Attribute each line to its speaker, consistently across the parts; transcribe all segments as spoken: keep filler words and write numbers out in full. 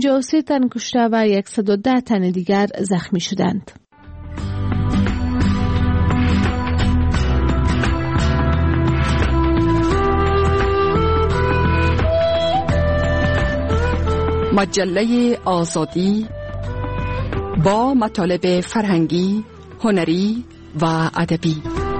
Speaker 1: پنجاه و سه تن کشته و صد و ده تن دیگر زخمی شدند.
Speaker 2: مجله آزادی با مطالب فرهنگی، هنری و ادبی.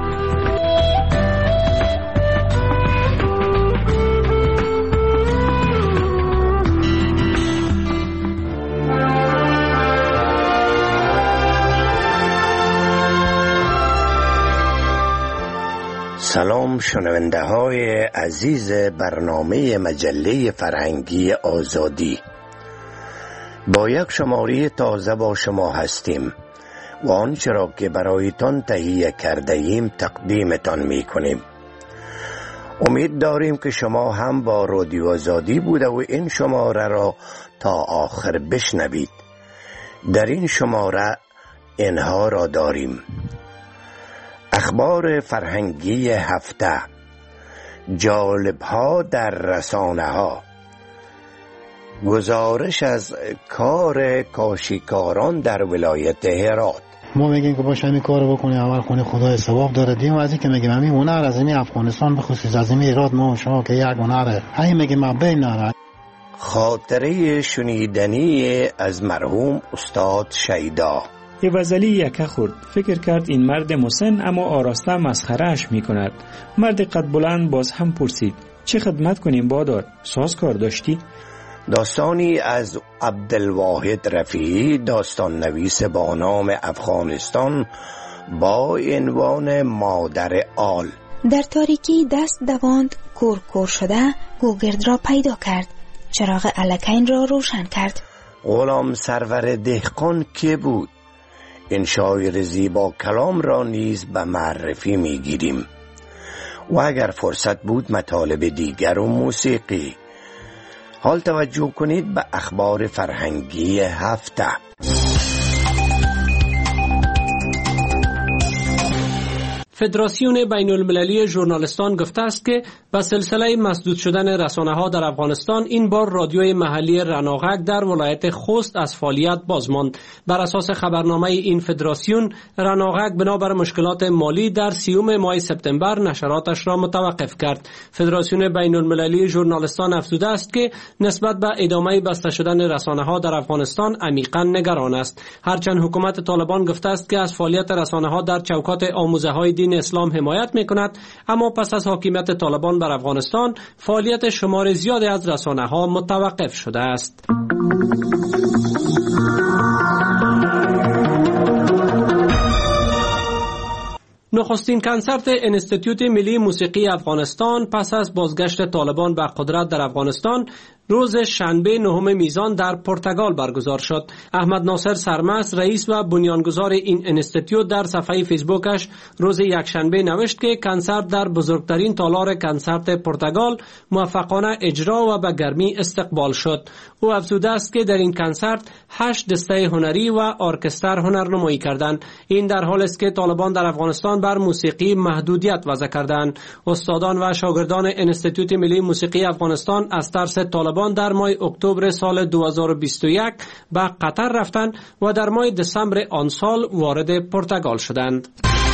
Speaker 3: سلام شنونده های عزیز برنامه مجله فرهنگی آزادی. با یک شماره تازه با شما هستیم و آنچه را که برایتان تهیه کرده ایم تقدیمتان می کنیم. امید داریم که شما هم با رادیو آزادی بوده و این شماره را تا آخر بشنوید. در این شماره اینها را داریم: اخبار فرهنگی هفته، جالب‌ها در رسانه‌ها، گزارش از کار کاشیکاران در ولایت هرات.
Speaker 4: ما میگیم که باشه همین کارو بکنی، اول خونه خدای ثواب داره. دیم از این که میگیم همین هنر از این افغانستان بخصوص از این هرات ما شما که یک هنره همین میگیم ما بین نره.
Speaker 3: خاطره شنیدنی از مرحوم استاد شیدا.
Speaker 5: یه وزلی یکه خورد، فکر کرد این مرد مسن اما آراسته مسخرهش میکند. مرد قد بلند باز هم پرسید چه خدمت کنیم بادار؟ ساز کار داشتی؟
Speaker 3: داستانی از عبدالواحد رفیعی، داستان نویس با نام افغانستان، با عنوان مادر آل.
Speaker 6: در تاریکی دست دواند، کور کور شده گوگرد را پیدا کرد، چراغ الکین را روشن کرد.
Speaker 3: غلام سرور دهقان که بود؟ این شاعر زیبا کلام را نیز به معرفی می گیریم و اگر فرصت بود مطالب دیگر و موسیقی. حال توجه کنید به اخبار فرهنگی هفته.
Speaker 7: فدراسیون بین المللی ژورنالیستان گفته است که با سلسله مسدود شدن رسانه‌ها در افغانستان این بار رادیوی محلی رناغک در ولایت خوست از فعالیت باز ماند. بر اساس خبرنامه این فدراسیون، رناغک بنابر مشکلات مالی در سیوم ماه سپتامبر نشراتش را متوقف کرد. فدراسیون بین المللی ژورنالیستان افزوده است که نسبت به ادامه بسته شدن رسانه‌ها در افغانستان عمیقاً نگران است. هرچند حکومت طالبان گفته است که از فعالیت رسانه‌ها در چوکات آموزه‌های دین اسلام حمایت می‌کند، اما پس از حاکمیت طالبان بر افغانستان فعالیت شمار زیادی از رسانه‌ها متوقف شده است. نخستین کنسرت انستیتوت ملی موسیقی افغانستان پس از بازگشت طالبان به قدرت در افغانستان روز شنبه نهم میزان در پرتغال برگزار شد. احمد ناصر سرمست، رئیس و بنیانگذار این انستیتوت، در صفحه فیسبوکش روز یکشنبه نوشت که کنسرت در بزرگترین تالار کنسرت پرتغال موفقانه اجرا و به گرمی استقبال شد. او افزوده است که در این کنسرت هشت دسته هنری و ارکستر هنرنمایی کردند. این در حالی است که طالبان در افغانستان بر موسیقی محدودیت وضع کردند. استادان و شاگردان انستیتوت ملی موسیقی افغانستان از ترس طالبان در ماه اکتبر سال دو هزار و بیست و یک به قطر رفتند و در ماه دسامبر آن سال وارد پرتغال شدند.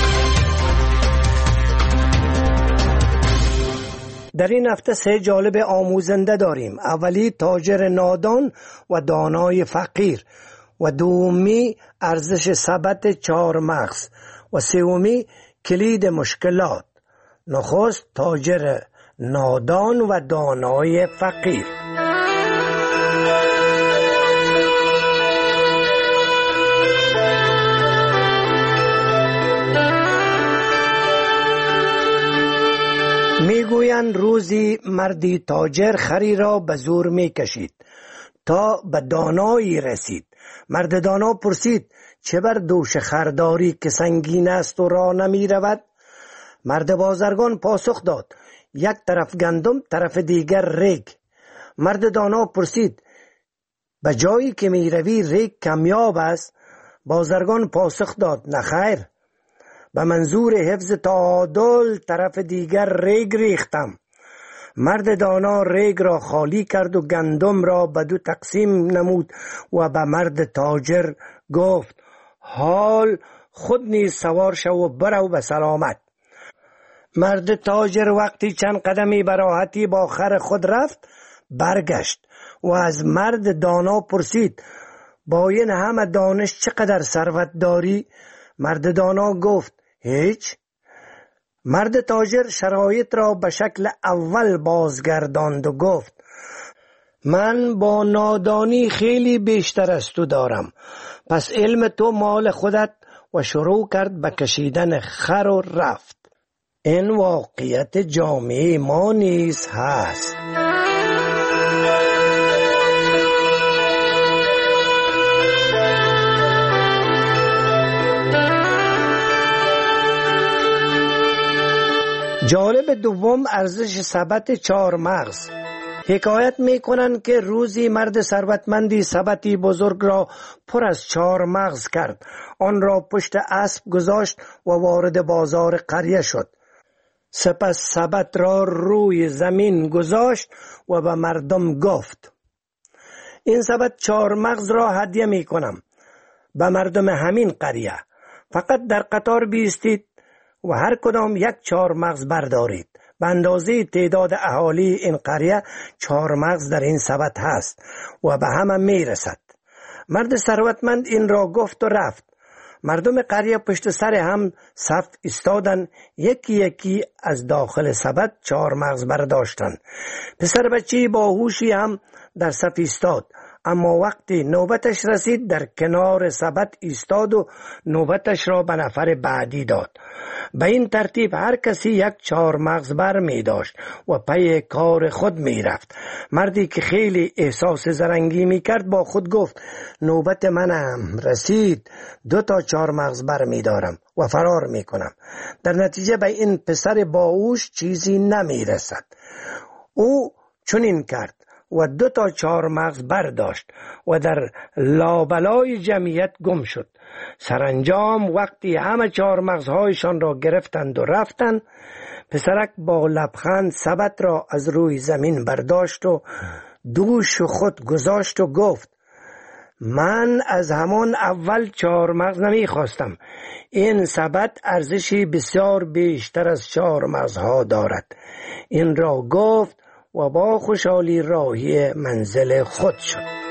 Speaker 3: در این هفته سه جالب آموزنده داریم. اولی تاجر نادان و دانای فقیر و دومی ارزش ثبت چهار مغز و سومی کلید مشکلات. نخست تاجر نادان و دانای فقیر. میگویند روزی مردی تاجر خری را به زور میکشید تا به دانایی رسید. مرد دانا پرسید چه بر دوش خرداری که سنگین است و راه نمی رود؟ مرد بازرگان پاسخ داد یک طرف گندم طرف دیگر ریگ. مرد دانا پرسید به جایی که می روی ریگ کمیاب است؟ بازرگان پاسخ داد نه خیر، به منظور حفظ تعادل طرف دیگر ریگ ریختم. مرد دانا ریگ را خالی کرد و گندم را به دو تقسیم نمود و به مرد تاجر گفت حال خود نیز سوار شو و برو به سلامت. مرد تاجر وقتی چند قدمی به راحتی با خر خود رفت برگشت و از مرد دانا پرسید با این همه دانش چقدر ثروت داری؟ مرد دانا گفت هیچ. مرد تاجر شرایط را به شکل اول بازگرداند و گفت من با نادانی خیلی بیشتر از تو دارم، پس علم تو مال خودت، و شروع کرد به کشیدن خر و رفت. این واقعیت جامعه ما نیز هست. جالب دوم ارزش سبد چهار مغز. حکایت می کنند که روزی مرد ثروتمندی سبدی بزرگ را پر از چهار مغز کرد، آن را پشت اسب گذاشت و وارد بازار قریه شد. سپس سبد را روی زمین گذاشت و به مردم گفت این سبد چهار مغز را هدیه می کنم به مردم همین قریه، فقط در قطار بیستید و هر کدام یک چهار مغز بردارید. به اندازه تعداد اهالی این قریه چهار مغز در این سبد هست و به همه می رسد. مرد ثروتمند این را گفت و رفت. مردم قریه پشت سر هم صف ایستادند، یکی یکی از داخل سبد چهار مغز برداشتند. پسر بچه باهوشی هم در صف ایستاد، اما وقتی نوبتش رسید در کنار سبد ایستاد و نوبتش را به نفر بعدی داد. به این ترتیب هر کسی یک چهار مغز بر می داشت و پی کار خود می رفت. مردی که خیلی احساس زرنگی می کرد با خود گفت نوبت منم رسید، دو تا چهار مغز بر می دارم و فرار می کنم. در نتیجه به این پسر باهوش چیزی نمی رسد. او چنین کرد و دو تا چهار مغز برداشت و در لابلای جمعیت گم شد. سرانجام وقتی همه چهار مغزهایشان را گرفتند و رفتند، پسرک با لبخند سبد را از روی زمین برداشت و دوش خود گذاشت و گفت من از همان اول چهار مغز نمی خواستم. این سبد ارزشی بسیار بیشتر از چهار مغزها دارد. این را گفت و با خوشحالی راهی منزل خود شد.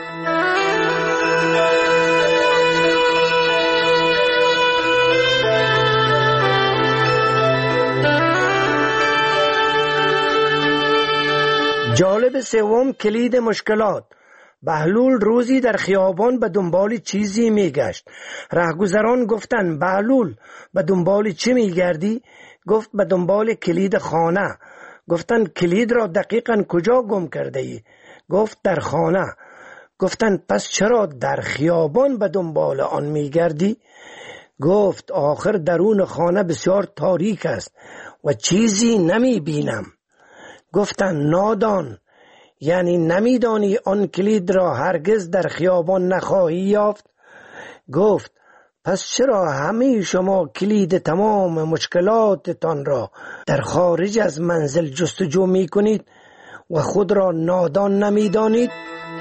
Speaker 3: جالب سوم کلید مشکلات. بهلول روزی در خیابان به دنبال چیزی میگشت. رهگذران گفتند بهلول به دنبال چی میگردی؟ گفت به دنبال کلید خانه. گفتند کلید را دقیقاً کجا گم کرده ای؟ گفت در خانه. گفتند پس چرا در خیابان به دنبال آن میگردی؟ گفت آخر درون خانه بسیار تاریک است و چیزی نمی بینم. گفتند نادان، یعنی نمیدانی آن کلید را هرگز در خیابان نخواهی یافت؟ گفت پس چرا همه شما کلید تمام مشکلاتتان را در خارج از منزل جستجو می کنید و خود را نادان نمی دانید؟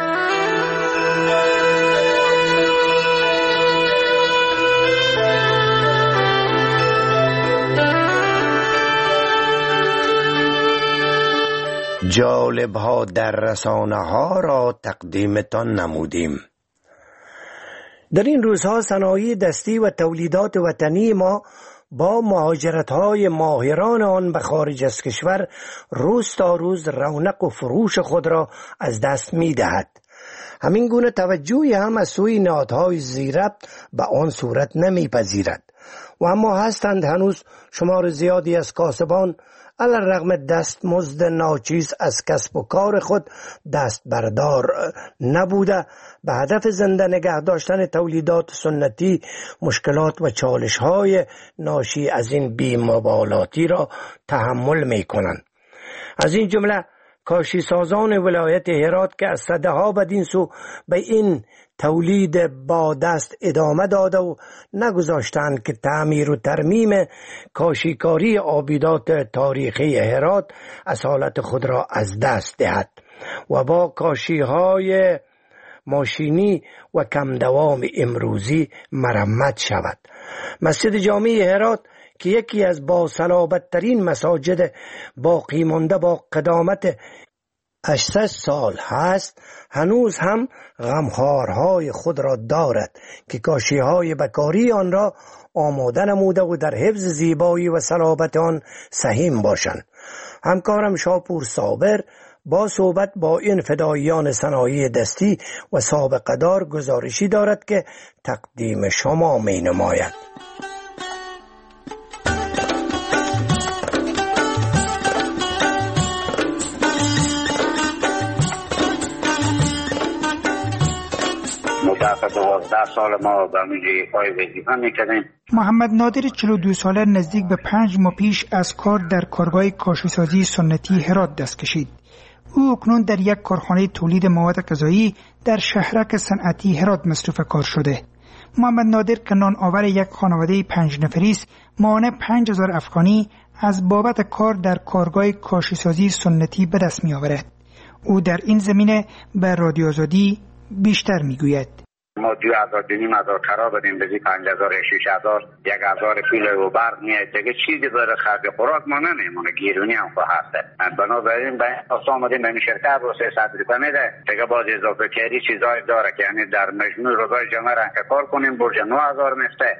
Speaker 3: جالب ها در رسانه ها را تقدیمتان نمودیم. در این روزها صنایع دستی و تولیدات وطنی ما با مهاجرت های ماهران آن به خارج از کشور روز تا روز رونق و فروش خود را از دست می دهد. همین گونه توجهی هم از سوی نهادهای ذی‌ربط به آن صورت نمی پذیرد. و اما هستند هنوز شمار زیادی از کاسبان علی الرغم دستمزد ناچیز از کسب و کار خود دست بردار نبوده به هدف زنده نگه داشتن تولیدات سنتی مشکلات و چالش‌های ناشی از این بی‌مبالاتی را تحمل می‌کنند. از این جمله کاشی سازان ولایت هرات که از صده ها بدین سو به این تولید با دست ادامه داده و نگذاشتند که تعمیر و ترمیم کاشیکاری آبیدات تاریخی هرات اصالت خود را از دست دهد و با کاشی های ماشینی و کم دوام امروزی مرمت شود. مسجد جامع هرات که یکی از باصلابت ترین مساجد باقی مانده با قدامت هشتصد سال هست، هنوز هم غمخوارهای خود را دارد که کاشیهای بکاری آن را آماده نموده و در حفظ زیبایی و صلابت آن سهیم باشند. همکارم شاپور صابر با صحبت با این فداییان صنایع دستی و سابقه دار گزارشی دارد که تقدیم شما می نماید.
Speaker 8: دوازده سال ما به میجه پای وظیفه میکردیم.
Speaker 9: محمد نادر چهل و دو ساله نزدیک به پنج ماه پیش از کار در کارگاه کاشیسازی سنتی هرات دست کشید. او اکنون در یک کارخانه تولید مواد غذایی در شهرک صنعتی هرات مصروف کار شده. محمد نادر که نان آور یک خانواده پنج نفری است، ماهانه پنج هزار افغانی از بابت کار در کارگاه کاشیسازی سنتی به دست می آورد. او در این زمینه به رادیو آزادی بیشتر می گوید.
Speaker 8: ما دو هزار دینیم هزار کرا بدیم بزی پنج هزار شیش هزار یک هزار پیله و برق میاد دیگه چیزی داره خرد خوراک ما نمیمونه، گیرونی هم خواهد بنابراین به این آمدیم به این شرکت رو سیصد روپیه میده دیگه باز اضافه کردی چیزای داره که یعنی در مجموع روزای جمعه رنگ کار کنیم برج نه هزار میفته.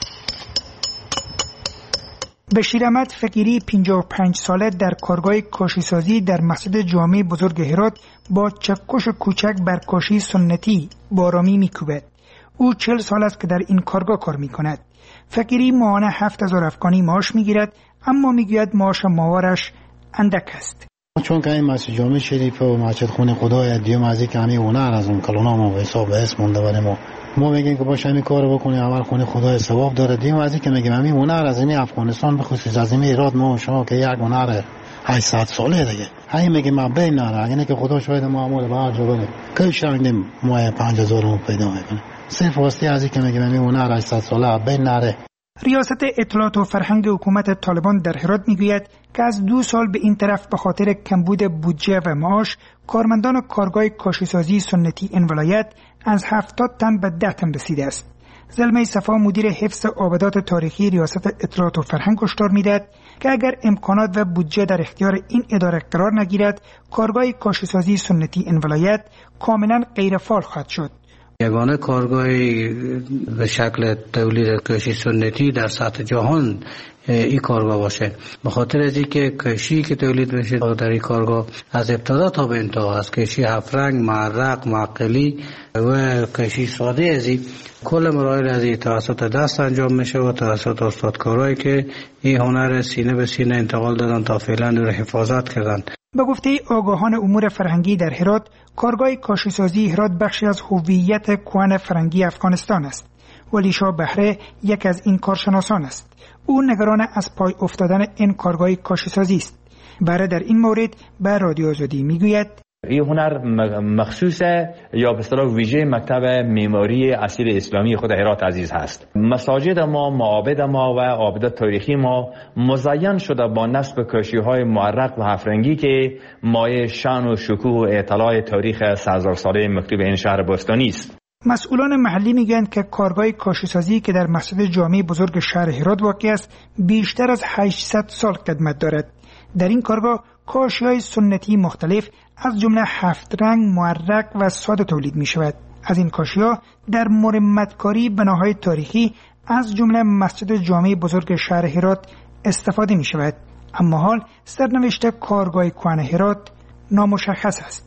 Speaker 9: بشیر احمد فقیری پنجاه و پنج ساله در کارگاه کاشیسازی در مسجد جامع بزرگ هرات با چکش کوچک بر کاشی سنتی بارامی میکوبد. او چهل سال است که در این کارگاه کار میکند. فقیری ماهانه هفت هزار افغانی معاش میگیرد، اما میگوید معاش ماهوارش اندک است.
Speaker 4: چون که این مسجد جامع شریف و مسجد خون خدای دیو مازی که همین هنر از اون کلونا ما به حساب اسم مونده بریم ما ما میگیم که باشه همین کارو بکنیم، عمل کنیم، خدای ثواب داره. دیو مازی که میگیم همین هنر از این افغانستان به خصوص از این ایراد ما شما که یک هنر هشتصد ساله دیگه همین میگیم ما بین نره اگه نه که خدا شاید ما عمل بعد جو بده که شاندیم ما پنج هزار رو پیدا میکنه صرف واسطه از این که میگیم همین هنر هشتصد ساله بین نره.
Speaker 9: ریاست اطلاعات و فرهنگ حکومت طالبان در هرات میگوید که از دو سال به این طرف به خاطر کمبود بودجه و معاش کارمندان کارگاه کاشیسازی سنتی این ولایت از هفتاد تن به ده تن رسیده است. زلمه صفا مدیر حفظ آبادات تاریخی ریاست اطلاعات و فرهنگ هشدار میدهد که اگر امکانات و بودجه در اختیار این اداره قرار نگیرد کارگاه کاشیسازی سنتی این ولایت کاملا غیر فعال خواهد شد.
Speaker 10: یگانه کارگاهی به شکل تولید کاشی سنتی در سطح جهان این کارگاه باشه، به خاطر از اینکه کاشی که تولید میشه در این کارگاه از ابتدا تا به انتها از کاشی هفت رنگ، معرق، معقلی و کاشی ساده از این کل مراحل از این توسط دست انجام میشه و توسط استادکارایی که این هنر سینه به سینه انتقال دادن تا فعلا رو حفاظت کردن.
Speaker 9: به گفته آگاهان امور فرهنگی در هرات، کارگاه کاشیسازی هرات بخشی از هویت کهن فرهنگی افغانستان است. ولی شاه بهره یک از این کارشناسان است. او نگران از پای افتادن این کارگاه کاشیسازی است. بهره در این مورد به رادیو آزادی میگوید
Speaker 11: این هنر مخصوص یا به اصطلاح ویژه مکتب معماری اصیل اسلامی خود هرات عزیز هست. مساجد ما، معابد ما و آبادات تاریخی ما مزین شده با نصب کاشی‌های معرق و هفرنگی که مایه شأن و شکوه و اطلاع تاریخ سه هزار ساله مکتوب این شهر باستانی است.
Speaker 9: مسئولان محلی میگویند که کارگاه کاشیسازی که در مسجد جامع بزرگ شهر هرات واقع است بیشتر از هشتصد سال قدمت دارد. در این کارگاه کاشی‌های سنتی مختلف از جمله هفت رنگ، معرق و ساده تولید می شود. از این کاشی‌ها در مرمتکاری بناهای تاریخی از جمله مسجد جامع بزرگ شهر هرات استفاده می شود. اما حال سرنوشت کارگاه کهن هرات نامشخص است.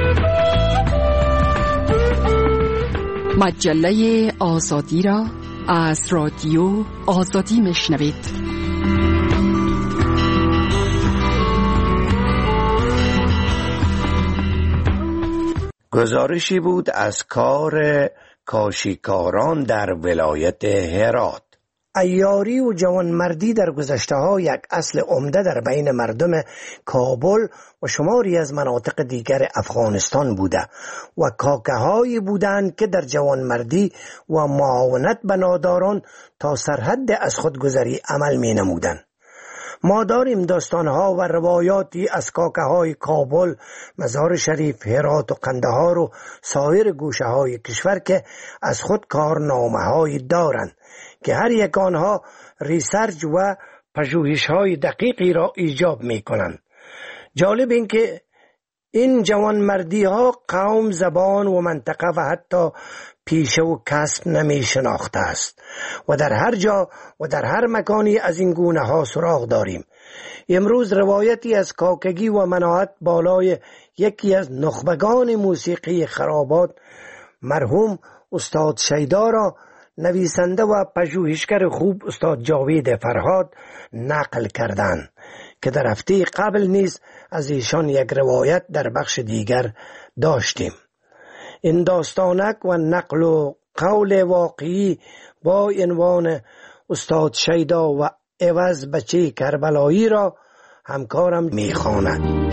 Speaker 2: مجله آزادی را از رادیو آزادی میشنوید.
Speaker 3: گزارشی بود از کار کاشیکاران در ولایت هرات. عیاری و جوانمردی در گذشته ها یک اصل عمده در بین مردم کابل و شماری از مناطق دیگر افغانستان بوده و کاکه هایی بودند که در جوانمردی و معاونت به ناداران تا سرحد از خودگذری عمل می نمودند. ما داریم داستانها و روایاتی از کاکه های کابل، مزار شریف، هرات و قندهار و سایر گوشه های کشور که از خود کارنامه های دارند که هر یک آنها ریسرچ و پژوهش های دقیقی را ایجاب می کنند. جالب این که این جوانمردی ها قوم، زبان و منطقه و حتی پیشه و کسب نمی شناخته است و در هر جا و در هر مکانی از این گونه ها سراغ داریم. امروز روایتی از کاکگی و مناعت بالای یکی از نخبگان موسیقی خرابات، مرحوم استاد شیدا را نویسنده و پژوهشگر خوب استاد جاوید فرهاد نقل کردند که در هفته قبل نیز از ایشان یک روایت در بخش دیگر داشتیم. این داستانک و نقل و قول واقعی با عنوان استاد شیدا و عوض بچه کربلایی را همکارم میخواند.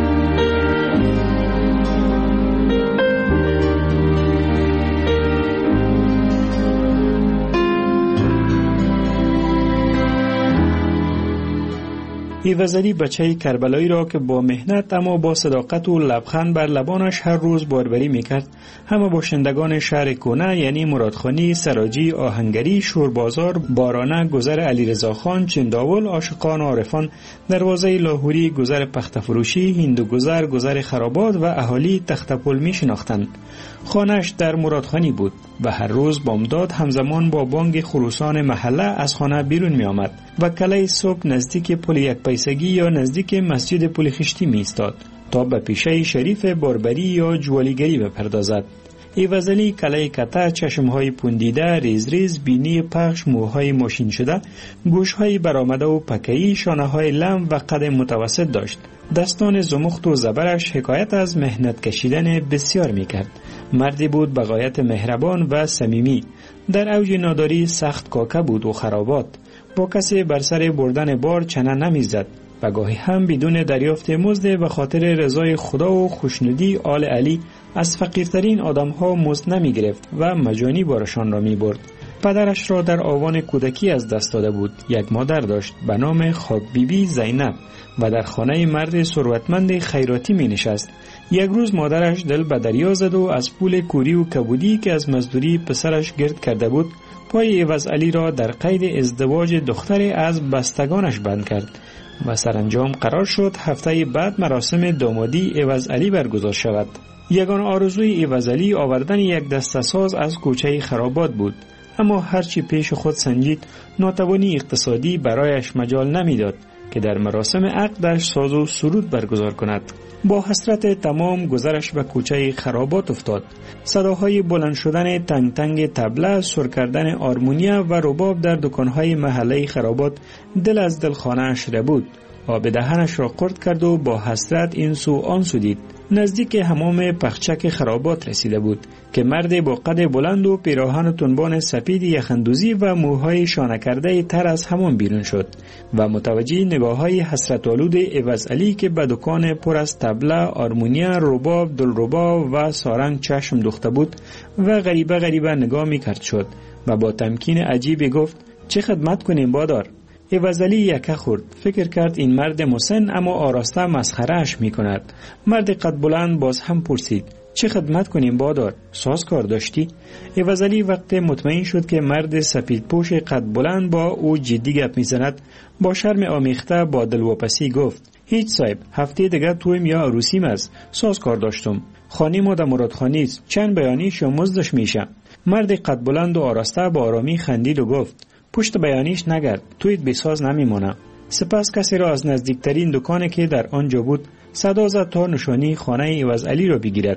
Speaker 5: ایوزلی بچه کربلایی را که با مهنت اما با صداقت و لبخند بر لبانش هر روز باربری میکرد، همه باشندگان شهر کونه یعنی مرادخانی، سراجی، آهنگری، شوربازار، بارانه، گذر علیرضا خان، چنداول، عاشقان، عارفان، دروازه لاهوری، گذر پختفروشی، هندوگذر، گذر خرابات و اهالی تختپل می شناختند. خانه‌اش در مرادخانی بود و هر روز بامداد همزمان با بانگ خروسان محله از خانه بیرون می آمد و کله صبح نزدیک پل یک پیسگی یا نزدیک مسجد پل خشتی می ایستاد تا به پیشه شریف باربری یا جوالیگری بپردازد. ایوزلی کله کته، چشمهای پوندیده، ریز ریز، بینی پخش، موهای ماشین شده، گوشهای برآمده و پکه‌ای، شانه‌های لم و قد متوسط داشت. دستان زمخت و زبرش حکایت از مهنت کشیدن بسیار میکرد. مردی بود به غایت مهربان و صمیمی. در اوج ناداری سخت کاکه بود و خرابات. با کسی بر سر بردن بار چنه نمیزد و گاهی هم بدون دریافت مزد به خاطر رضای خدا و خوشنودی آل علی از فقیرترین آدمها مزد نمی گرفت و مجانی بارشان را می برد. پدرش را در آوان کودکی از دست داده بود. یک مادر داشت به نام خاک بیبی زینب و در خانه مرد ثروتمند خیراتی می نشست. یک روز مادرش دل به دریا زد و از پول کوری و کبودی که از مزدوری پسرش گرد کرده بود، پای عوض علی را در قید ازدواج دختر از بستگانش بند کرد و سرانجام قرار شد هفته بعد مراسم دامادی عوض علی برگزار شود. یگان آرزوی عوض علی آوردن یک دسته ساز از کوچه خرابات بود، اما هرچی پیش خود سنجید ناتوانی اقتصادی برایش مجال نمیداد که در مراسم عقدش ساز و سرود برگزار کند. با حسرت تمام گذرش به کوچه خرابات افتاد. صداهای بلند شدن تنگ تنگ طبله، سر کردن آرمونیا و رباب در دکانهای محله خرابات دل از دل خانه‌اش ربود. آب دهنش را قرد کرد و با حسرت این سو آن سو دید. نزدیک حمام پخچک خرابات رسیده بود که مرد با قد بلند و پیراهن و تنبان سپید یخندوزی و موهای شانه کرده تر از حمام بیرون شد و متوجه نگاه‌های حسرت‌آلود عوض علی که به دکان پر از طبله، آرمونیا، رباب، دلربا و سارنگ چشم دوخته بود و غریبه غریبه نگاه می‌کرد شد و با تمکین عجیبی گفت: چه خدمت کنیم بادار؟ عوض علی یکه خورد. فکر کرد این مرد مسن اما آراسته مسخره‌اش می‌کند. مرد قد بلند باز هم پرسید: چه خدمت کنیم بادار؟ ساز کار داشتی؟ عوض علی وقت مطمئن شد که مرد سفید پوش قد بلند با او جدی گپ می‌زند، با شرم آمیخته با دلواپسی گفت: هیچ صاحب، هفته دیگه تویم یا عروسیم است. ساز کار داشتم. خانی ما در مرادخانی است. چند بیانیش یا مزدش میشه. مرد قد بلند و آراسته با آرامی خندید و گفت: پشت بیانیش نگرد، تویت بساز نمیمونه. سپس کسی را از نزدیکترین دکانی که در آنجا بود صدا زد تا نشانی خانه عوض علی را بگیرد.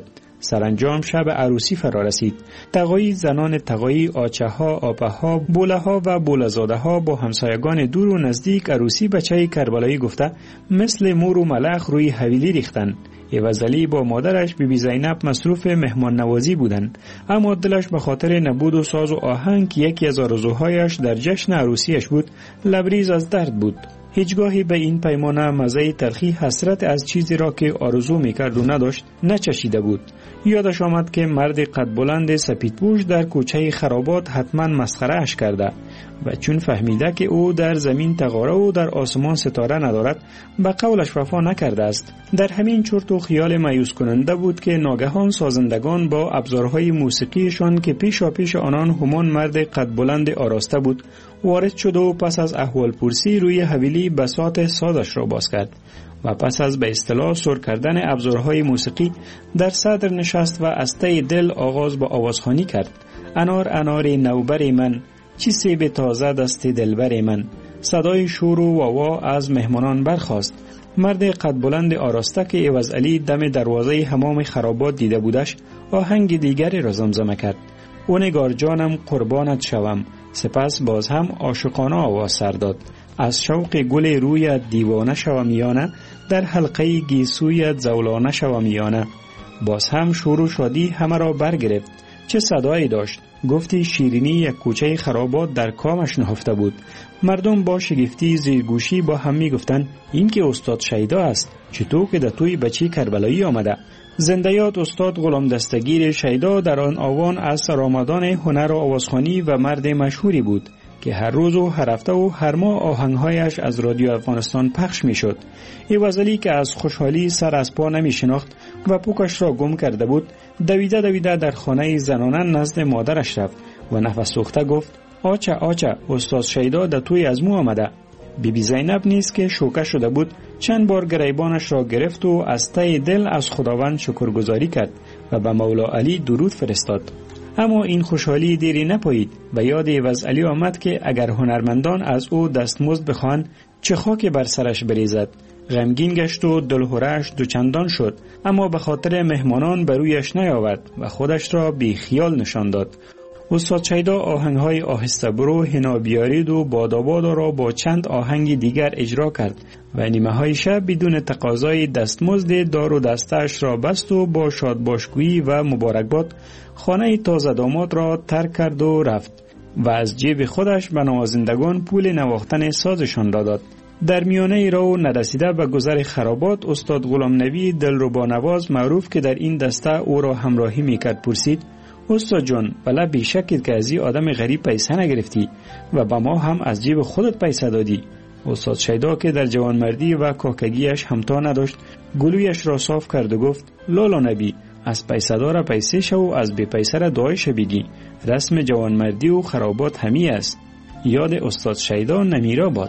Speaker 5: سرانجام شب عروسی فرا رسید. تقایی زنان تقایی، آچه ها، آپه ها، بوله ها و بوله‌زاده ها با همسایگان دور و نزدیک عروسی بچه کربلایی گفته مثل مور و ملخ روی حویلی ریختن. ایوزعلی با مادرش بی بی زینب مصروف مهمان نوازی بودند، اما دلش به خاطر نبود و ساز و آهنگ که یکی از آرزوهایش در جشن عروسیش بود لبریز از درد بود. هیچگاهی به این پیمانه مزه تلخی حسرت از چیزی را که آرزو میکرد و نداشت نچشیده بود. یادش آمد که مرد قد بلند سپیدپوش در کوچه خرابات حتما مسخره اش کرده و چون فهمیده که او در زمین تغاره و در آسمان ستاره ندارد به قولش وفا نکرده است. در همین چرت و خیال مایوس کننده بود که ناگهان سازندگان با ابزارهای موسیقیشان که پیشا پیش آنان همان مرد قد بلند آراسته بود وارد شد و پس از احوال پرسی روی حویلی بساط سازش را باز کرد و پس از به اصطلاح سر کردن ابزارهای موسیقی در صدر نشست و از ته دل آغاز با آوازخوانی کرد. انار انار نوبر من، چی سیب تازه دست دلبر من. صدای شور و واوا از مهمانان برخاست. مرد قد بلند آراسته که ایوزعلی دم دروازه حمام خرابات دیده بودش آهنگ دیگری را زمزمه کرد. او نگار جانم قربانت شوم. سپس باز هم عاشقانه آواز سر داد. از شوق گل رویت دیوانه شوم یانه، در حلقه گیسویت زولانه شوم یانه. باز هم شور و شادی همه را برگرفت. چه صدایی داشت! گفتی شیرینی یک کوچه خرابات در کامش نهفته بود. مردم با شگفتی زیرگوشی با هم می گفتن این که استاد شیدا است، چطور که در توی بچی کربلایی آمده. زندیات استاد غلام دستگیر شیدا در آن آوان از سرآمدان هنر و آوازخوانی و مرد مشهوری بود که هر روز و هر هفته و هر ماه آهنگهایش از رادیو افغانستان پخش می شد. ایوزعلی که از خوشحالی سر از پا نمی شناخت و پوکش را گم کرده بود دویده دویده در خانه زنانه نزد مادرش رفت و نفس سوخته گفت آچه آچه استاد شیدا در توی از مو آمده. بی بی زینب نیز که شوکه شده بود چند بار گریبانش را گرفت و از ته دل از خداوند شکرگزاری کرد و به مولا علی درود فرستاد. اما این خوشحالی دیری نپایید. به یاد ایوزعلی آمد که اگر هنرمندان از او دستمزد بخوان چه خاک بر سرش بریزد. غمگین گشت و دلهره‌اش دوچندان شد، اما به خاطر مهمانان برویش نیاورد و خودش را بی خیال نشان داد. استاد شیدا آهنگهای آهسته برو حنا بیارید و بادابادا را با چند آهنگ دیگر اجرا کرد و نیمه های شب بدون تقاضای دستمزد دار و دستش را بست و با شادباشگویی و مبارکباد خانه تازه داماد را ترک کرد و رفت و از جیب خودش به نوازندگان پول نواختن سازشان را داد. در میانه راه نرسیده به گذر خرابات استاد غلام نبی دلربا نواز معروف که در این دسته او را همراهی میکرد پرسید استاد جان بله بیشکید که از این آدم غریب پیسه نگرفتی و با ما هم از جیب خودت پیسه دادی. استاد شیدا که در جوانمردی و کاکگیش همتا نداشت گلویش را صاف کرد و گفت لالا نبی از پیسه دار پیسه شو و از بی پیسه را دعایش بگی. رسم جوانمردی و خرابات همی است. یاد استاد شیدا نمیرا باد.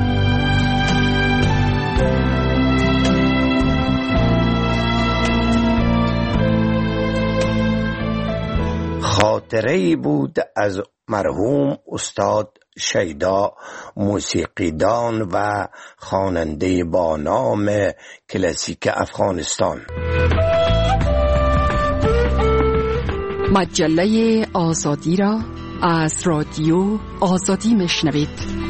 Speaker 3: خاطره‌ای بود از مرحوم استاد شیدا، موسیقیدان و خواننده با نام کلاسیک افغانستان.
Speaker 2: مجله آزادی را از رادیو آزادی میشنوید.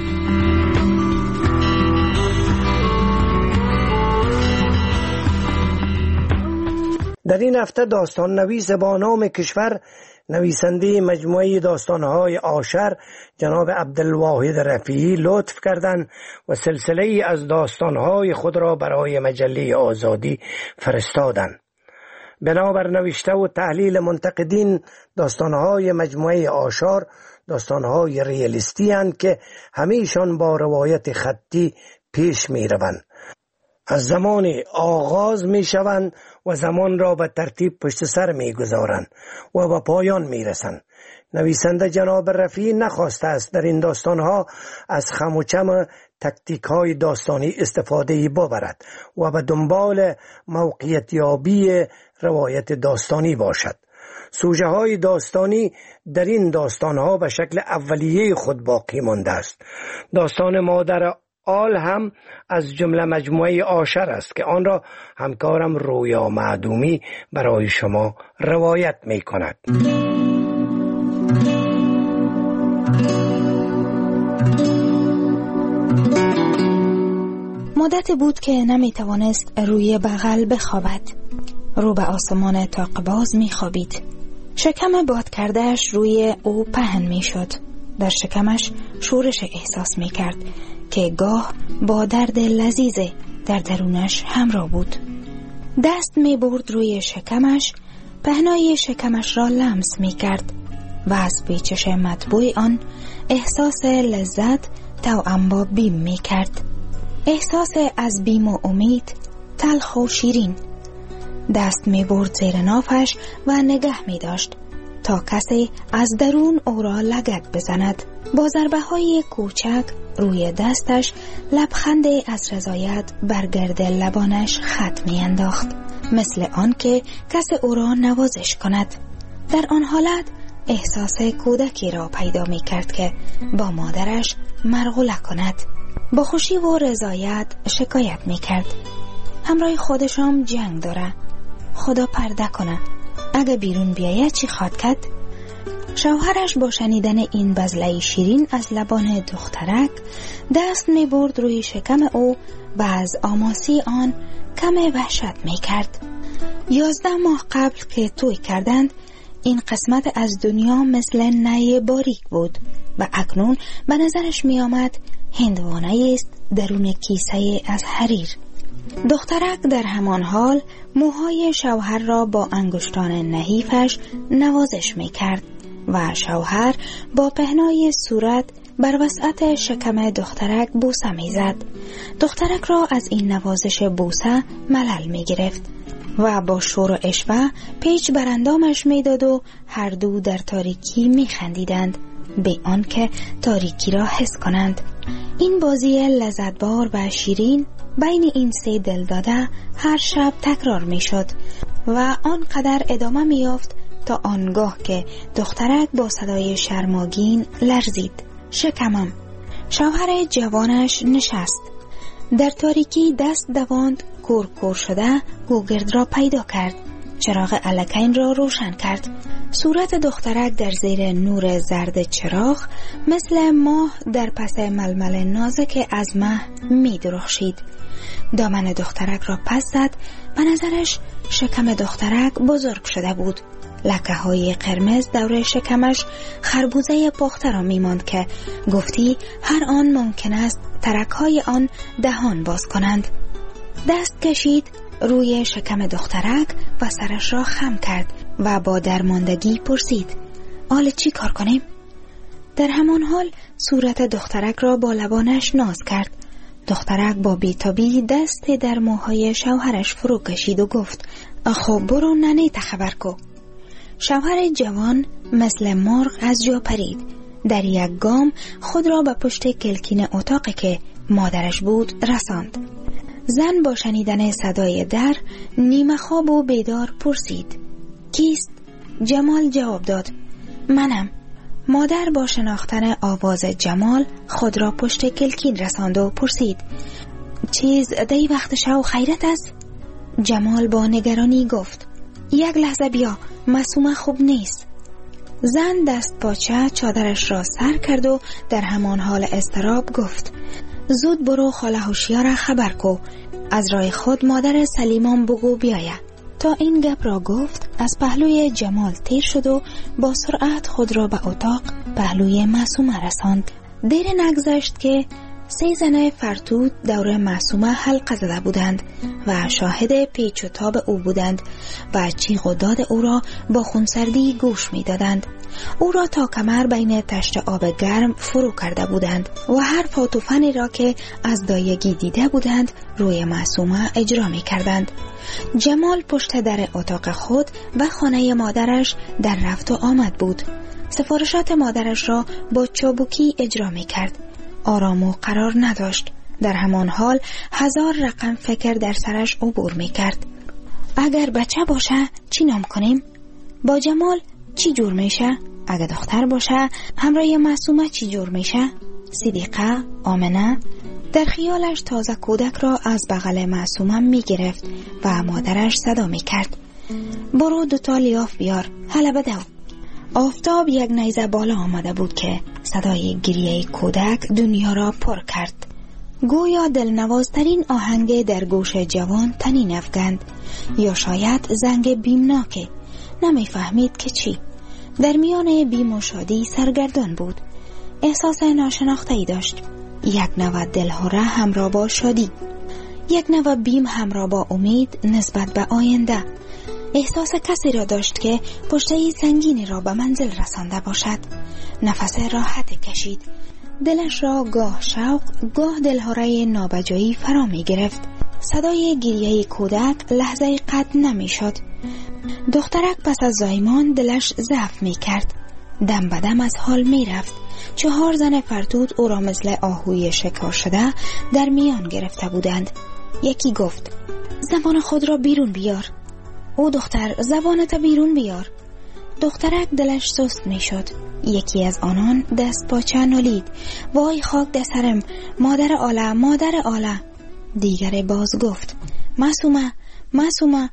Speaker 3: در این هفته داستان نویس با نام کشور، نویسنده مجموعه داستانهای آشر جناب عبدالواحد رفیعی لطف کردند و سلسله از داستانهای خود را برای مجله آزادی فرستادند. بنابر نوشته و تحلیل منتقدین داستانهای مجموعه آشار داستانهای ریالیستی اند که همیشان با روایت خطی پیش می روند. از زمان آغاز می شوند و زمان را به ترتیب پشت سر می گذارند و به پایان می رسند. نویسنده جناب رفیعی نخواسته است در این داستانها از خم و چم تکتیک های داستانی استفاده ببرد و به دنبال موقعیت یابی روایت داستانی باشد. سوژه های داستانی در این داستانها به شکل اولیه خود باقی مانده است. داستان مادر آل هم از جمله مجموعه عاشر است که آن را همکارم رویا معدومی برای شما روایت می کند.
Speaker 6: مدت بود که نمی توانست روی بغل بخوابد. رو به آسمان طاق‌باز می خوابید. شکم باد کردهش روی او پهن می شد. در شکمش شورش احساس می کرد که گاه با درد لذیذ در درونش همراه بود. دست می برد روی شکمش، پهنای شکمش را لمس می کرد و از پیچش مطبوع آن احساس لذت توأم با بیم می کرد. احساس از بیم و امید، تلخ و شیرین. دست می برد زیر نافش و نگه می داشت تا کسی از درون او را لگد بزند. با ضربه های کوچک روی دستش لبخند از رضایت بر گرد لبانش خط می انداخت، مثل آن که کسی او را نوازش کند. در آن حالت احساس کودکی را پیدا می کرد که با مادرش مرغوله کند. با خوشی و رضایت شکایت می کرد: همراه خودشم جنگ داره، خدا پرده کنه، اگه بیرون بیاید چی خواد کرد؟ شوهرش با شنیدن این بزله شیرین از لبان دخترک دست می برد روی شکم او و از آماسی آن کم وحشت می کرد. یازده ماه قبل که توی کردند این قسمت از دنیا مثل نی باریک بود و اکنون به نظرش می آمد هندوانه است درون کیسه از حریر. دخترک در همان حال موهای شوهر را با انگشتان نحیفش نوازش می کرد و شوهر با پهنای صورت بر وسعت شکم دخترک بوسه می زد. دخترک را از این نوازش بوسه ملل می گرفت و با شور و اشوه پیچ براندامش می داد و هر دو در تاریکی می خندیدند به آنکه تاریکی را حس کنند. این بازی لذتبار و شیرین بین این سه دل داده هر شب تکرار می شد و آنقدر ادامه می یافت تا آنگاه که دخترک با صدای شرماگین لرزید: شکمم. شوهر جوانش نشست. در تاریکی دست دواند، کور کور شده گوگرد را پیدا کرد. چراغ الکین را روشن کرد. صورت دخترک در زیر نور زرد چراغ مثل ماه در پس ململ نازک از مه می درخشید. دامن دخترک را پس زد. به نظرش شکم دخترک بزرگ شده بود. لکه های قرمز دور شکمش خربوزه پخته را می ماند که گفتی هر آن ممکن است ترک های آن دهان باز کنند. دست کشید روی شکم دخترک و سرش را خم کرد و با درماندگی پرسید: حالا چی کار کنیم؟ در همان حال صورت دخترک را با لبانش ناز کرد. دخترک با بیتابی دست در موهای شوهرش فرو کشید و گفت: خب برو ننه تخبر کو. شوهر جوان مثل مرغ از جا پرید. در یک گام خود را به پشت کلکین اتاقی که مادرش بود رساند. زن با شنیدن صدای در نیمه خواب و بیدار پرسید: کیست؟ جمال جواب داد: منم. مادر با شناختن آواز جمال خود را پشت کلکین رساند و پرسید: چیز دی وقت شو خیرت است؟ جمال با نگرانی گفت: یک لحظه بیا، معصومه خوب نیست. زن دست پاچه چادرش را سر کرد و در همان حال اضطراب گفت: زود برو خاله هوشیار خبر کو، از راه خود مادر سلیمان بگو بیایه. تا این گپ را گفت از پهلوی جمال تیر شد و با سرعت خود را به اتاق پهلوی معصومه رساند. دیر نگذشت که سه زن فرتود دور معصومه حلقه زده بودند و شاهد پیچ و تاب او بودند و چیغ و داد او را با خونسردی گوش می دادند. او را تا کمر بین تشت آب گرم فرو کرده بودند و هر فاتوفنی را که از دایگی دیده بودند روی معصومه اجرا می کردند. جمال پشت در اتاق خود و خانه مادرش در رفت و آمد بود. سفارشات مادرش را با چابوکی اجرا می کرد. آرام و قرار نداشت. در همان حال هزار رقم فکر در سرش عبور می کرد. اگر بچه باشه چی نام کنیم؟ با جمال چی جور میشه؟ اگر دختر باشه همراه معصومه چی جور میشه؟ صدیقه، آمنه، در خیالش تازه کودک را از بغل معصومه می گرفت و مادرش صدا می کرد: برو دوتا لیاف بیار، حالا بدو. آفتاب یک نیزه بالا آمده بود که صدای گریه کودک دنیا را پر کرد. گویا دلنوازترین آهنگ در گوش جوان طنین افکند، یا شاید زنگ بیمناکه. نمی فهمید که چی. در میان بیم و شادی سرگردان بود. احساس ناشناخته‌ای داشت. یک نوع دلهره همراه با شادی، یک نوع بیم همراه با امید نسبت به آینده. احساس کسی را داشت که پشته سنگینی را به منزل رسانده باشد. نفس راحت کشید. دلش را گاه شوق، گاه دلهره نابجایی فرا می گرفت. صدای گریه کودک لحظه قطع نمی شد. دخترک پس از زایمان دلش ضعف می کرد. دم به دم از حال می رفت. چهار زن فرتوت او را مثل آهوی شکار شده در میان گرفته بودند. یکی گفت: زبان خود را بیرون بیار. او دختر زبانت بیرون بیار. دخترک دلش سست می شد. یکی از آنان دست پاچه نالید: وای خاک در سرم، مادر آله، مادر آله. دیگر باز گفت: معصومه، معصومه،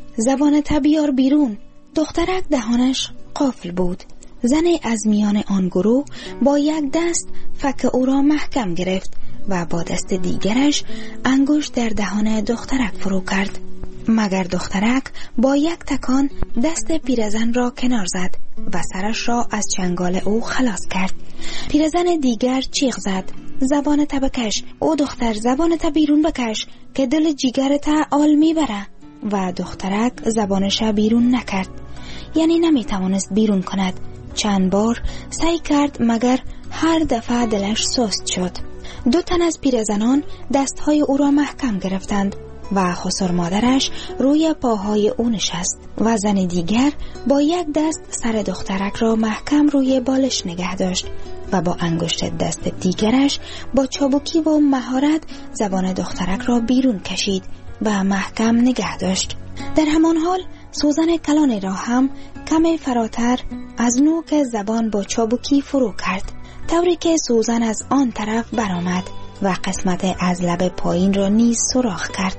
Speaker 6: زبانت بیار بیرون. دخترک دهانش قفل بود. زن از میان آن گروه با یک دست فک او را محکم گرفت و با دست دیگرش انگشت در دهان دخترک فرو کرد. مگر دخترک با یک تکان دست پیرزن را کنار زد و سرش را از چنگال او خلاص کرد. پیرزن دیگر چیغ زد: زبانت بکش، او دختر زبانت بیرون بکش که دل جیگرت آل میبره. و دخترک زبانش بیرون نکرد، یعنی نمیتوانست بیرون کند. چند بار سعی کرد مگر هر دفعه دلش سست شد. دو تن از پیرزنان دستهای او را محکم گرفتند و خسر مادرش روی پاهای او نشست و زن دیگر با یک دست سر دخترک را محکم روی بالش نگه داشت و با انگشت دست دیگرش با چابکی و مهارت زبان دخترک را بیرون کشید و محکم نگه داشت. در همان حال سوزن کلانی را هم کمی فراتر از نوک زبان با چابکی فرو کرد، طوری که سوزن از آن طرف برآمد و قسمت از لب پایین را نیز سوراخ کرد.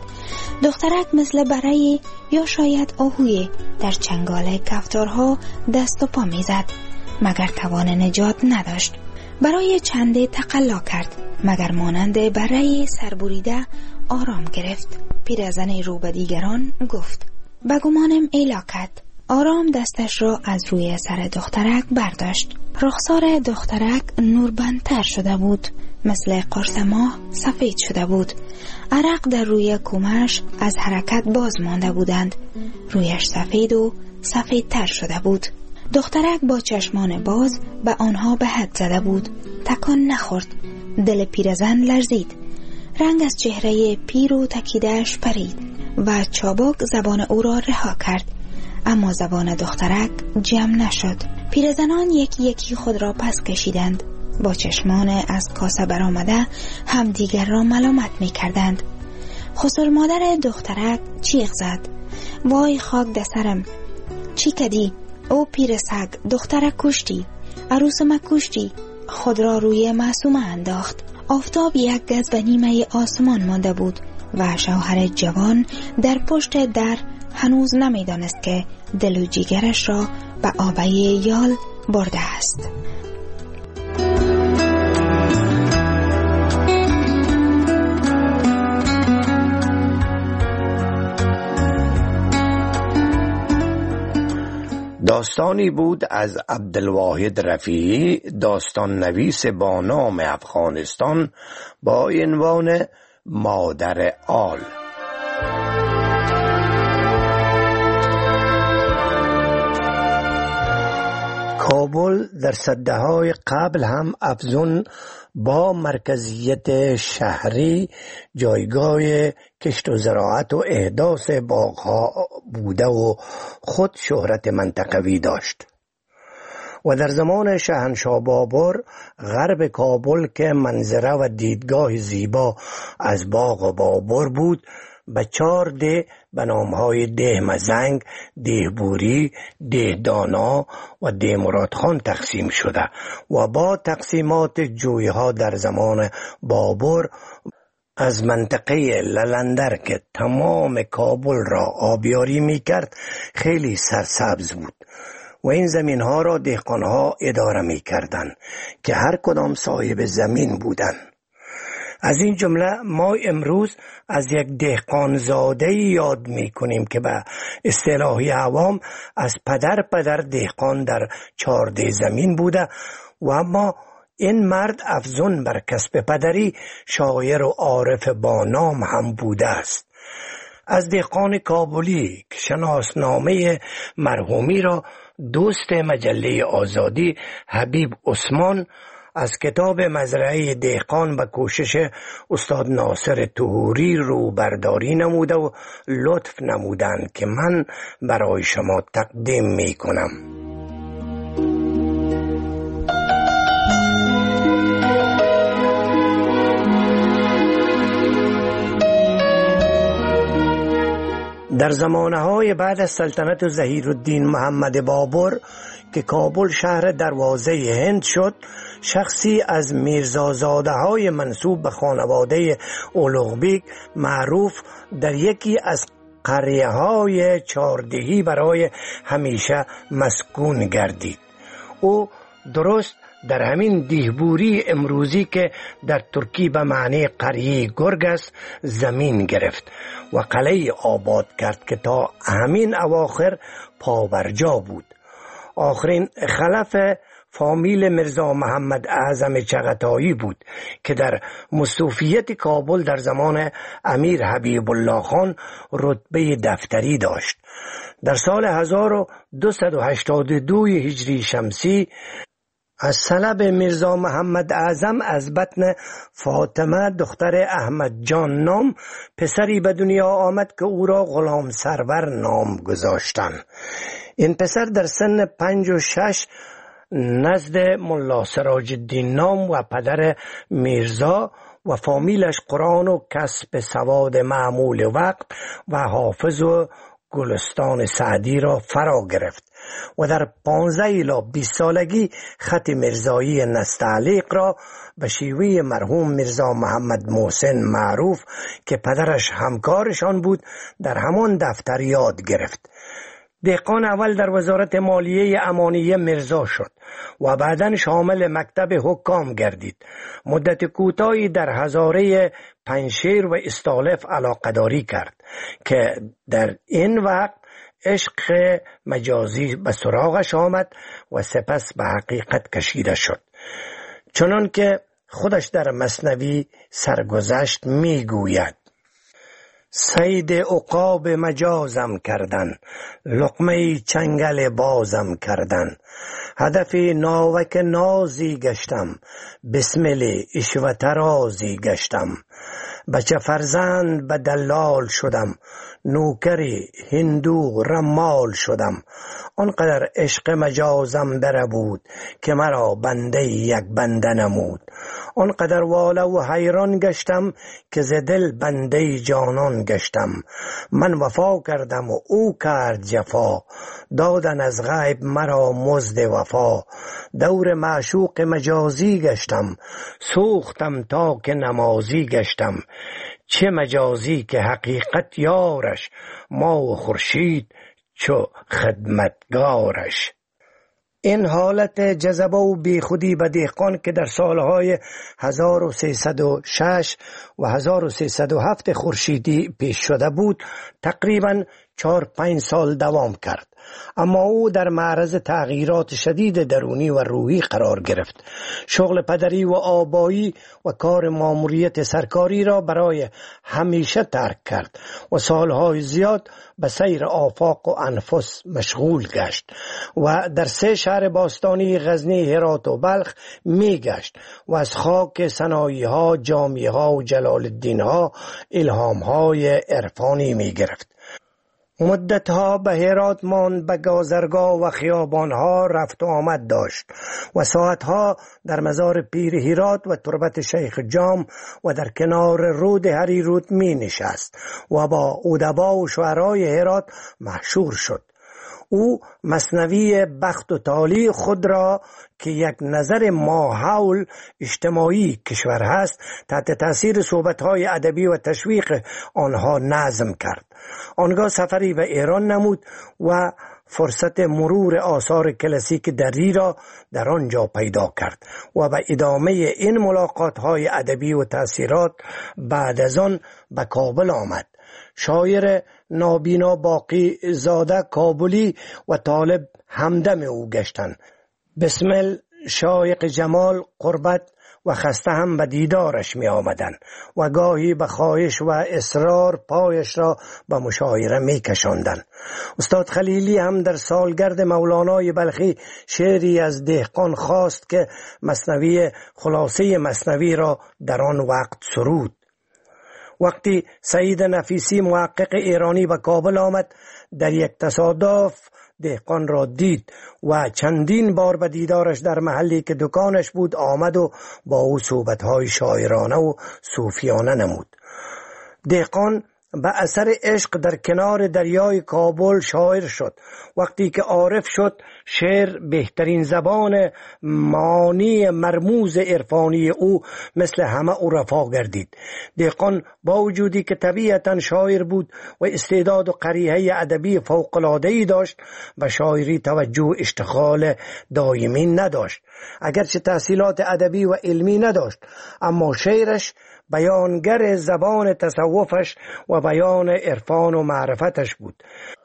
Speaker 6: دخترک مثل بره یا شاید آهوی در چنگال کفتارها دست و پا میزد، مگر توان نجات نداشت. برای چنده تقلا کرد، مگر مانند بره سربریده آرام گرفت. پیرزن رو به دیگران گفت: بگمانم ایلاکت. آرام دستش را از روی سر دخترک برداشت. رخسار دخترک نوربندتر شده بود، مثل قرص ماه سفید شده بود. عرق در روی کومش از حرکت باز مانده بودند. رویش سفید و سفیدتر شده بود. دخترک با چشمان باز به آنها به حد زده بود. تکان نخورد. دل پیرزن لرزید. رنگ از چهره پیر و تکیده‌اش پرید و چابک زبان او را رها کرد، اما زبان دخترک جمع نشد. پیرزنان یکی یکی خود را پس کشیدند. با چشمان از کاسه برآمده هم دیگر را ملامت می کردند. خسر مادر دخترک چیغ زد: وای خاک در سرم، چی کدی؟ او پیر سگ، دخترک کشتی، عروسم کشتی. خود را روی معصومه انداخت. آفتاب یک گز به نیمه آسمان مانده بود و شوهر جوان در پشت در هنوز نمیدانست که دل و جیگرش را به آبه یال برده است.
Speaker 3: داستانی بود از عبدالواحد رفیعی، داستان نویس با نام افغانستان، با عنوان مادر آل. کابل در سده‌های قبل هم افزون با مرکزیت شهری جایگاه کشت و زراعت و احداث باغ‌ها بوده و خود شهرت منطقوی داشت و در زمان شاهنشاه بابر غرب کابل که منظره و دیدگاه زیبا از باغ بابر بود به چهار ده به نامهای ده مزنگ، ده بوری، ده دانا و ده مرادخان تقسیم شده و با تقسیمات جویها در زمان بابر از منطقه للندر که تمام کابل را آبیاری می کرد خیلی سرسبز بود و این زمین ها را دهقان ها اداره می کردن که هر کدام صاحب زمین بودن. از این جمله ما امروز از یک دهقان زاده یاد می کنیم که به اصطلاح عوام از پدر پدر دهقان در چارده زمین بوده و اما این مرد افزون بر کسب پدری شاعر و عارف با نام هم بوده است. از دهقان کابلی که شناسنامه مرحومی را دوست مجله آزادی حبیب عثمان از کتاب مزرعه دهقان به کوشش استاد ناصر طهوری رو برداری نموده و لطف نمودند که من برای شما تقدیم می کنم. در زمانه‌های بعد از سلطنت ظهیرالدین محمد بابر که کابل شهر دروازه هند شد، شخصی از میرزازاده‌های منسوب به خانواده اولوغبیک معروف در یکی از قریه‌های چاردهی برای همیشه مسکون گردید. او درست در همین دیهبوری امروزی که در ترکی به معنی قریه گرگ است زمین گرفت و قلعه آباد کرد که تا همین اواخر پابرجا بود. آخرین خلف فامیل مرزا محمد اعظم چغتایی بود که در مستوفیت کابل در زمان امیر حبیب الله خان رتبه دفتری داشت. در سال هزار و دویست و هشتاد و دو هجری شمسی از سلب مرزا محمد اعظم از بطن فاطمه دختر احمد جان نام پسری به دنیا آمد که او را غلام سرور نام گذاشتند. این پسر در سن پنج و شش نزد ملا سراج الدین نام و پدر میرزا و فامیلش قرآن و کسب سواد معمول وقت و حافظ و گلستان سعدی را فرا گرفت و در پانزده الی بیست سالگی خط مرزایی نستعلیق را به شیوه مرحوم مرزا محمد محسن معروف که پدرش همکارشان بود در همان دفتر یاد گرفت. دهقان اول در وزارت مالیه امانیه مرزا شد و بعداً شامل مکتب حکام گردید. مدت کوتاهی در هزاره پنشیر و استالف علاقه‌داری کرد که در این وقت عشق مجازی به سراغش آمد و سپس به حقیقت کشیده شد. چنان که خودش در مثنوی سرگذشت می گوید: صید عقاب مجازم کردن، لقمه چنگل بازم کردن، هدف ناوک نازی گشتم، بسمل عشوه ترازی گشتم، بچه فرزند به دلال شدم، نوکری هندو رمال شدم، آنقدر عشق مجازم بره بود که مرا بنده یک بنده نمود، آنقدر واله و حیران گشتم که ز دل بنده جانان گشتم، من وفا کردم و او کرد جفا، دادن از غیب مرا مزد وفا، دور معشوق مجازی گشتم، سوختم تا که نمازی گشتم، چه مجازی که حقیقت یارش، ما و خورشید چو خدمتگارش. این حالت جذبه و بیخودی به دهقان که در سالهای هزار و سیصد و شش و هزار و سیصد و هفت خورشیدی پیش شده بود تقریباً چهار پنج سال دوام کرد، اما او در معرض تغییرات شدید درونی و روحی قرار گرفت. شغل پدری و آبایی و کار ماموریت سرکاری را برای همیشه ترک کرد و سالهای زیاد به سیر آفاق و انفس مشغول گشت و در سه شهر باستانی غزنی، هرات و بلخ می گشت و از خاک سنایی ها، جامی ها و جلال الدین ها الهام های عرفانی می گرفت. مدتها به هرات ماند، به گازرگاه و خیابانها رفت و آمد داشت و ساعتها در مزار پیر هرات و تربت شیخ جام و در کنار رود هریرود می نشست و با ادبا و شعرای هرات محشور شد. او مثنوی بخت و تالی خود را که یک نظر ماحول اجتماعی کشور هست تحت تاثیر صحبت‌های ادبی و تشویق آنها نظم کرد. آنگاه سفری به ایران نمود و فرصت مرور آثار کلاسیک دری را در آنجا پیدا کرد و به ادامه این ملاقات‌های ادبی و تأثیرات بعد از آن به کابل آمد. شاعر نابینا باقی زاده کابلی و طالب همدم او گشتند. بسمل، شایق جمال، قربت و خسته هم به دیدارش می آمدن و گاهی به خواهش و اصرار پایش را به مشاعره می کشاندن. استاد خلیلی هم در سالگرد مولانای بلخی شعری از دهقان خواست که مثنوی خلاصه مثنوی را در آن وقت سرود. وقتی سعید نفیسی محقق ایرانی به کابل آمد، در یک تصادف دهقان را دید و چندین بار به دیدارش در محلی که دکانش بود آمد و با او صحبت‌های شاعرانه و صوفیانه نمود. دهقان به اثر عشق در کنار دریای کابل شاعر شد. وقتی که عارف شد، شعر بهترین زبان معانی مرموز عرفانی او مثل همه عرفا گردید. دهقان با وجودی که طبیعتاً شاعر بود و استعداد و قریحه ادبی فوق‌العاده‌ای داشت، به شاعری توجه و اشتغال دائمی نداشت. اگرچه تحصیلات ادبی و علمی نداشت، اما شعرش بیانگر زبان تصوفش و بیان عرفان و معرفتش بود.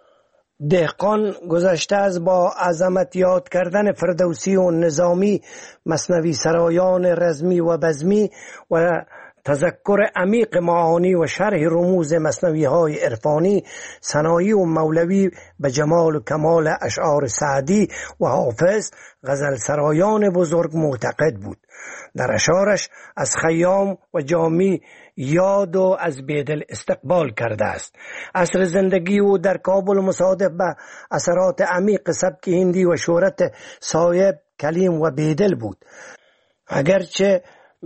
Speaker 3: دهقان گذشته از با عظمت یاد کردن فردوسی و نظامی، مثنوی سرایان رزمی و بزمی و تذکر عمیق معانی و شرح رموز مثنوی های عرفانی، ثنایی و مولوی به جمال و کمال اشعار سعدی و حافظ، غزل سرایان بزرگ معتقد بود. در اشعارش از خیام و جامی یاد و از بیدل استقبال کرده است. عصر زندگی او در کابل مصادف به اثرات عمیق سبک هندی و شهرت صایب، کلیم و بیدل بود. اگرچه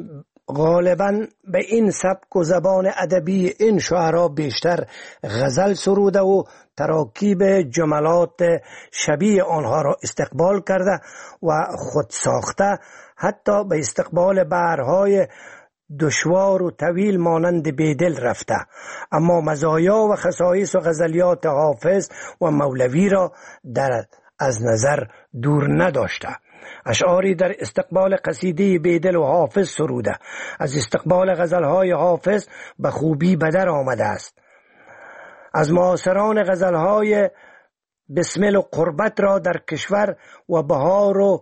Speaker 3: غالباً به این سبک و زبان ادبی این شعرا بیشتر غزل سروده و تراکیب جملات شبیه آنها را استقبال کرده و خود ساخته، حتی به استقبال بحرهای دشوار و طویل مانند بیدل رفته، اما مزایا و خصایص و غزلیات حافظ و مولوی را در از نظر دور نداشته. اشعاری در استقبال قصیده بیدل و حافظ سروده، از استقبال غزلهای حافظ به خوبی بدر آمده است. از معاصران غزلهای بسمل و قربت را در کشور و بهار و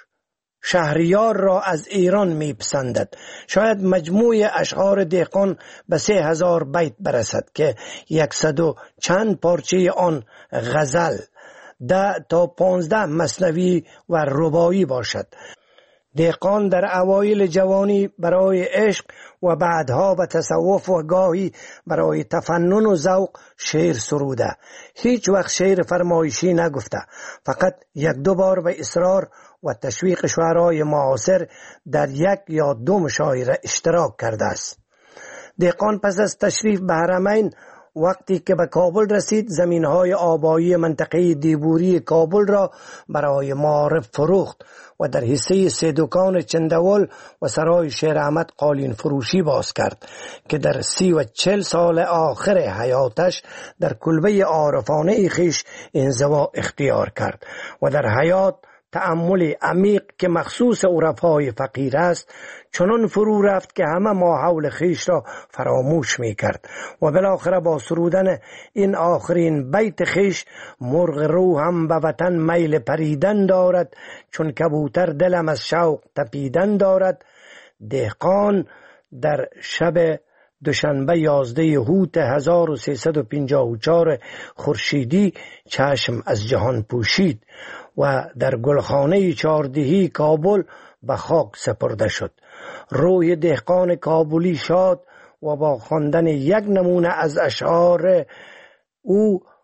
Speaker 3: شهریار را از ایران می پسندد. شاید مجموع اشعار دهقان به سه هزار بیت برسد که یکصد و چند پارچه آن غزل، ده تا پانزده مثنوی و رباعی باشد. دهقان در اوایل جوانی برای عشق و بعدها به تصوف و گاهی برای تفنن و ذوق شعر سروده. هیچ وقت شعر فرمایشی نگفته، فقط یک دو بار به اصرار و تشویق شعرای معاصر در یک یا دو مشاعره اشتراک کرده است. دهقان پس از تشریف به حرمین، وقتی که به کابل رسید، زمینهای آبایی منطقه دیبوری کابل را برای معارف فروخت و در حصه سه دکان چندول و سرای شیر احمد قالین فروشی باز کرد که در سی و چل سال آخر حیاتش در کلبه عارفانه خویش انزوا اختیار کرد و در حیات تأمل عمیق که مخصوص عرفای فقیر است چنان فرو رفت که همه ما حول خویش را فراموش می کرد و بالاخره با سرودن این آخرین بیت خویش: مرغ روحم به وطن میل پریدن دارد، چون کبوتر دلم از شوق تپیدن دارد، دهقان در شب دوشنبه یازده هوت هزار و سیصد و پنجاه و چهار خورشیدی چشم از جهان پوشید و در گلخانه چهاردهی کابل به خاک سپرده شد. روح دهقان کابلی شاد و با خواندن یک نمونه از اشعار او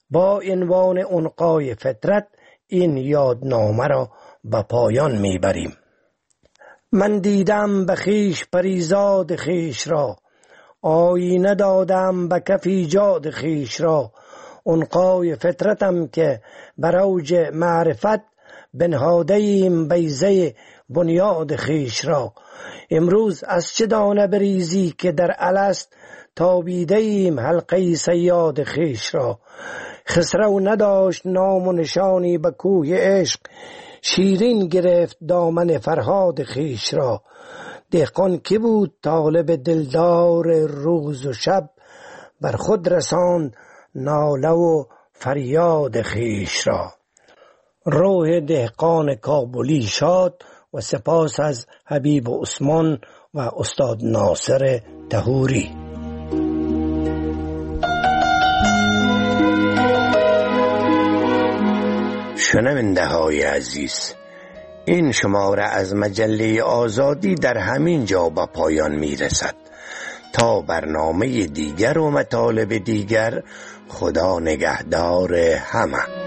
Speaker 3: با عنوان عنقای فطرت این یادنامه را به پایان میبریم. من دیدم به خویش پریزاد خویش را، آینه دادم به کف ایجاد خویش را. عنقای فطرتم که بر اوج معرفت بنهاده ایم بیضه بنیاد خویش را. امروز از چه دانه بریزی که در الست تابیده ایم حلقه صیاد خویش را. خسرو نداشت نام و نشانی به کوه عشق، شیرین گرفت دامن فرهاد خویش را. دهقان کی بود طالب دلدار روز و شب، بر خود رساند ناله و فریاد خویش را. روح دهقان کابلی شاد و سپاس از حبیب عثمان و استاد ناصر طهوری. شنونده های عزیز، این شماره از مجله آزادی در همین جا به پایان می رسد. تا برنامه دیگر و مطالب دیگر، خدا نگهدار همه.